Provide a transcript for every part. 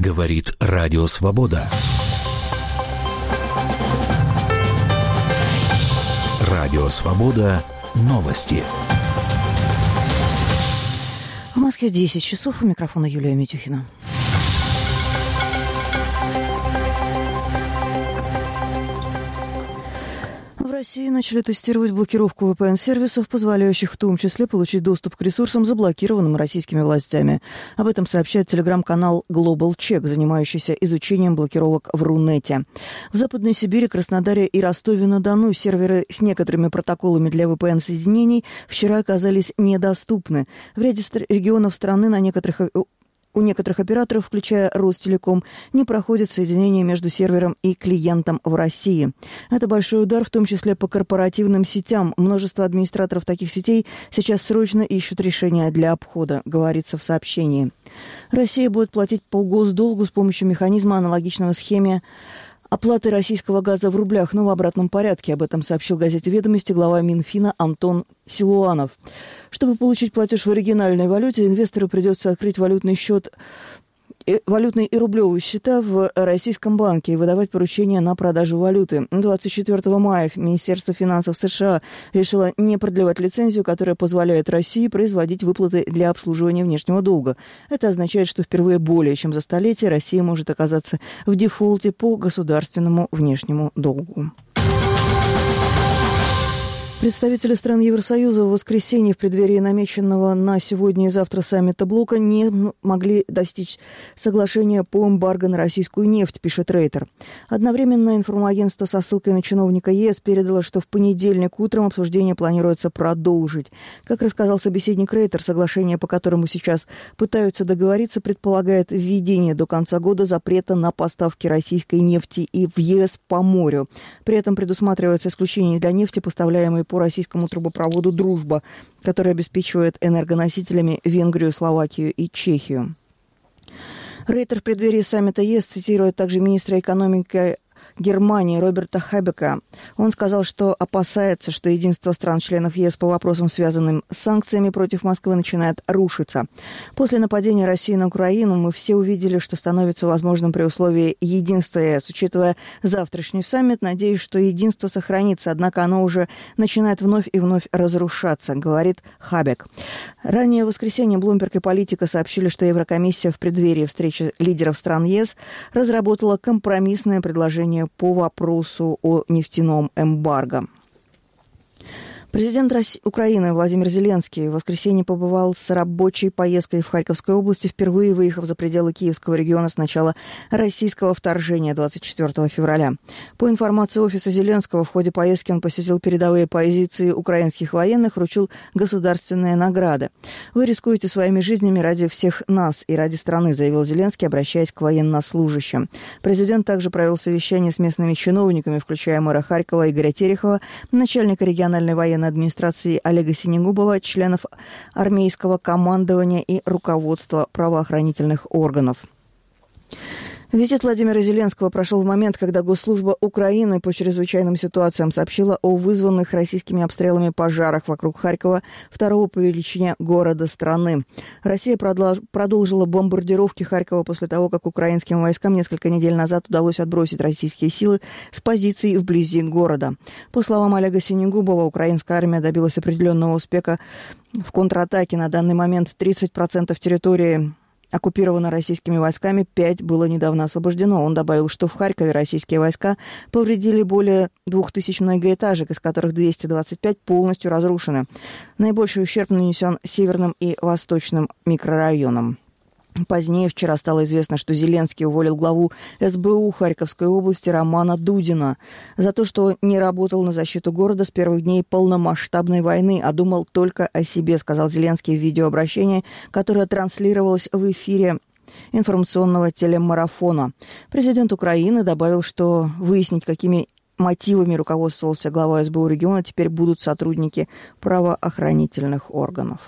Говорит Радио Свобода. Радио Свобода. Новости. В Москве 10 часов. У микрофона Юлия Митюхина. В России начали тестировать блокировку VPN-сервисов, позволяющих в том числе получить доступ к ресурсам, заблокированным российскими властями. Об этом сообщает телеграм-канал Global Check, занимающийся изучением блокировок в Рунете. В Западной Сибири, Краснодаре и Ростове-на-Дону серверы с некоторыми протоколами для VPN-соединений вчера оказались недоступны. В ряде регионов страны у некоторых операторов, включая Ростелеком, не проходит соединение между сервером и клиентом в России. Это большой удар, в том числе по корпоративным сетям. Множество администраторов таких сетей сейчас срочно ищут решения для обхода, говорится в сообщении. Россия будет платить по госдолгу с помощью механизма, аналогичного схеме оплаты российского газа в рублях, но в обратном порядке. Об этом сообщил газете «Ведомости» глава Минфина Антон Силуанов. Чтобы получить платеж в оригинальной валюте, инвестору придется открыть валютный и рублевые счета в российском банке и выдавать поручения на продажу валюты. 24 мая Министерство финансов США решило не продлевать лицензию, которая позволяет России производить выплаты для обслуживания внешнего долга. Это означает, что впервые более чем за столетие Россия может оказаться в дефолте по государственному внешнему долгу. Представители стран Евросоюза в воскресенье в преддверии намеченного на сегодня и завтра саммита блока не могли достичь соглашения по эмбарго на российскую нефть, пишет Рейтер. Одновременно информагентство со ссылкой на чиновника ЕС передало, что в понедельник утром обсуждение планируется продолжить. Как рассказал собеседник Рейтер, соглашение, по которому сейчас пытаются договориться, предполагает введение до конца года запрета на поставки российской нефти и в ЕС по морю. При этом предусматривается исключение для нефти, поставляемой по российскому трубопроводу «Дружба», который обеспечивает энергоносителями Венгрию, Словакию и Чехию. Рейтер в преддверии саммита ЕС цитирует также министра экономики Германии Роберта Хабека. Он сказал, что опасается, что единство стран-членов ЕС по вопросам, связанным с санкциями против Москвы, начинает рушиться. После нападения России на Украину мы все увидели, что становится возможным при условии единства ЕС. Учитывая завтрашний саммит, надеюсь, что единство сохранится, однако оно уже начинает вновь и вновь разрушаться, говорит Хабек. Ранее в воскресенье Bloomberg и Политика сообщили, что Еврокомиссия в преддверии встречи лидеров стран ЕС разработала компромиссное предложение по вопросу о нефтяном эмбарго. Президент Украины Владимир Зеленский в воскресенье побывал с рабочей поездкой в Харьковской области, впервые выехав за пределы Киевского региона с начала российского вторжения 24 февраля. По информации офиса Зеленского, в ходе поездки он посетил передовые позиции украинских военных, вручил государственные награды. «Вы рискуете своими жизнями ради всех нас и ради страны», заявил Зеленский, обращаясь к военнослужащим. Президент также провел совещание с местными чиновниками, включая мэра Харькова Игоря Терехова, начальника региональной военной администрации Олега Синегубова, членов армейского командования и руководства правоохранительных органов. Визит Владимира Зеленского прошел в момент, когда Госслужба Украины по чрезвычайным ситуациям сообщила о вызванных российскими обстрелами пожарах вокруг Харькова, второго по величине города страны. Россия продолжила бомбардировки Харькова после того, как украинским войскам несколько недель назад удалось отбросить российские силы с позиций вблизи города. По словам Олега Синегубова, украинская армия добилась определенного успеха в контратаке. На данный момент 30% территории оккупировано российскими войсками, 5 было недавно освобождено. Он добавил, что в Харькове российские войска повредили более 2000 многоэтажек, из которых 225 полностью разрушены. Наибольший ущерб нанесен северным и восточным микрорайонам. Позднее вчера стало известно, что Зеленский уволил главу СБУ Харьковской области Романа Дудина за то, что не работал на защиту города с первых дней полномасштабной войны, а думал только о себе, сказал Зеленский в видеообращении, которое транслировалось в эфире информационного телемарафона. Президент Украины добавил, что выяснить, какими мотивами руководствовался глава СБУ региона, теперь будут сотрудники правоохранительных органов.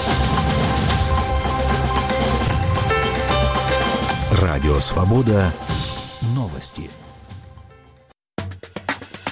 Радио «Свобода»